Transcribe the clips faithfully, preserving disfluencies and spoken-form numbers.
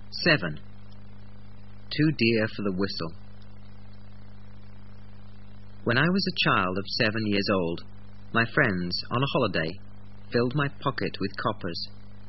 seven. Too dear for the whistle. When I was a child of seven years old, my friends, on a holiday, filled my pocket with coppers.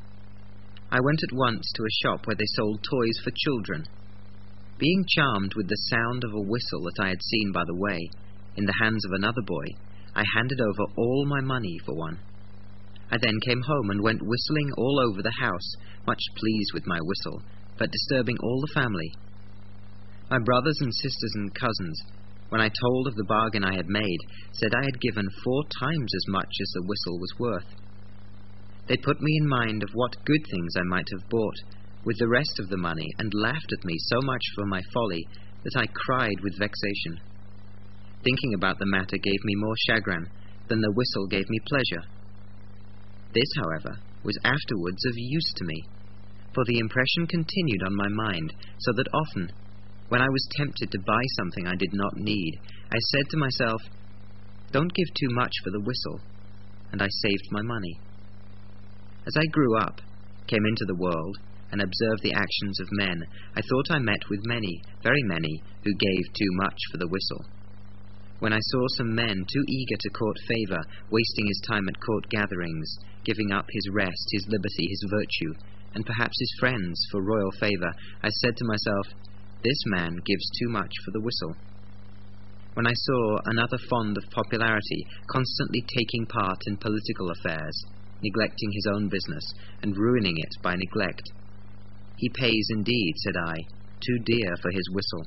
I went at once to a shop where they sold toys for children. Being charmed with the sound of a whistle that I had seen by the way, in the hands of another boy, I handed over all my money for one. I then came home and went whistling all over the house, much pleased with my whistle, but disturbing all the family. My brothers and sisters and cousins, when I told of the bargain I had made, said I had given four times as much as the whistle was worth. They put me in mind of what good things I might have bought with the rest of the money, and laughed at me so much for my folly that I cried with vexation. Thinking about the matter gave me more chagrin than the whistle gave me pleasure. This, however, was afterwards of use to me, for the impression continued on my mind, so that often, when I was tempted to buy something I did not need, I said to myself, "Don't give too much for the whistle," and I saved my money. As I grew up, came into the world, and observed the actions of men, I thought I met with many, very many, who gave too much for the whistle. When I saw some men too eager to court favour, wasting his time at court gatherings, giving up his rest, his liberty, his virtue, and perhaps his friends for royal favour, I said to myself, "This man gives too much for the whistle." When I saw another fond of popularity, constantly taking part in political affairs, neglecting his own business, and ruining it by neglect, "He pays indeed," said I, "too dear for his whistle."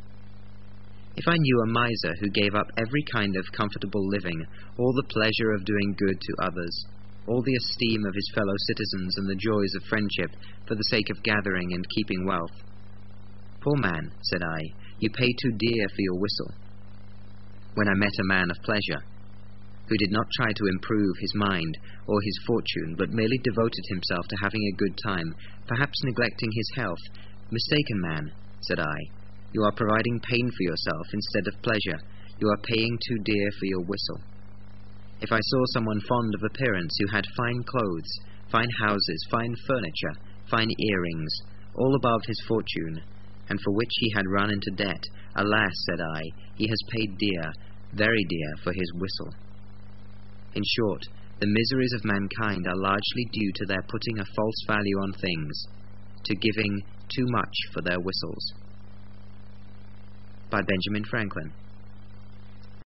If I knew a miser who gave up every kind of comfortable living, all the pleasure of doing good to others, all the esteem of his fellow citizens and the joys of friendship for the sake of gathering and keeping wealth, "Poor man," said I, "you pay too dear for your whistle." When I met a man of pleasure, who did not try to improve his mind or his fortune, but merely devoted himself to having a good time, perhaps neglecting his health, "Mistaken man," said I, "you are providing pain for yourself instead of pleasure. You are paying too dear for your whistle." If I saw someone fond of appearance who had fine clothes, fine houses, fine furniture, fine earrings, all above his fortune, and for which he had run into debt, "Alas," said I, "he has paid dear, very dear, for his whistle." In short, the miseries of mankind are largely due to their putting a false value on things, to giving too much for their whistles. By Benjamin Franklin.